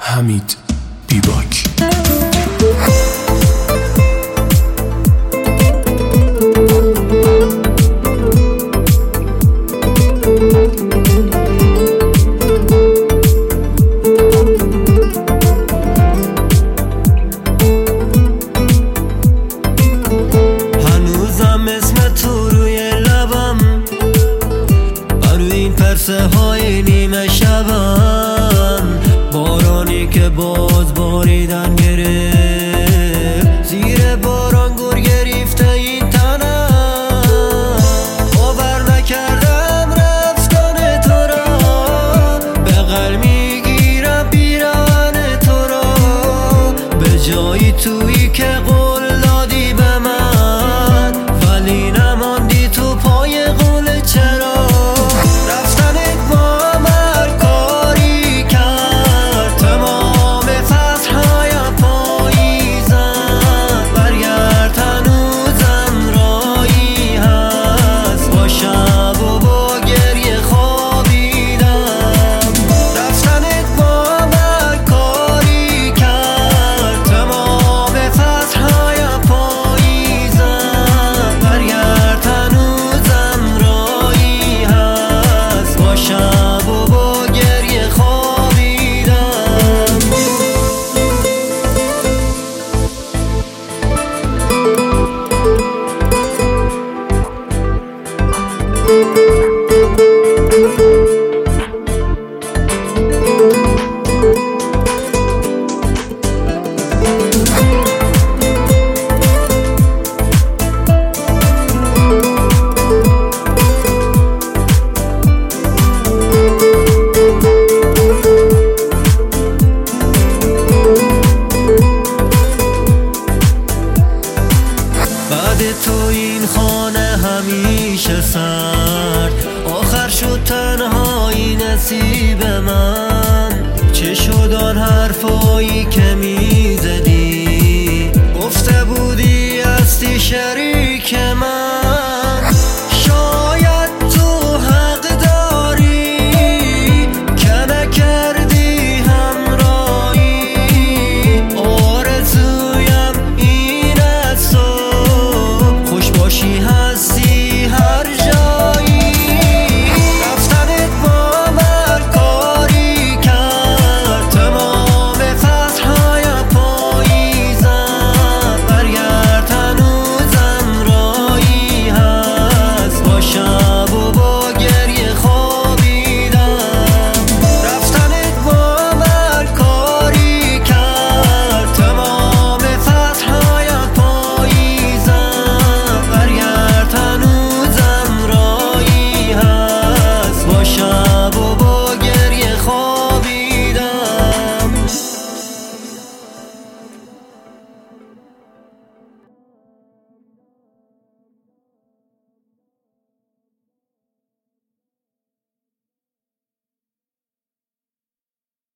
حمید بیباک. هنوزم اسم تو روی لبم، روی این پرسه های نیمه شبم، بارانی که باز باریدن گرفت، زیر باران گر گرفته این تنم. باور نکردم رفتن تو را، به قلب میگیرم پیراهن تو را، به جایی تویی که قول دادی به من، ولی نماندی تو پای قول. چرا تو این خانه همیشه سرد، آخر شد تنهایی نصیب من. چه شد آن حرفایی که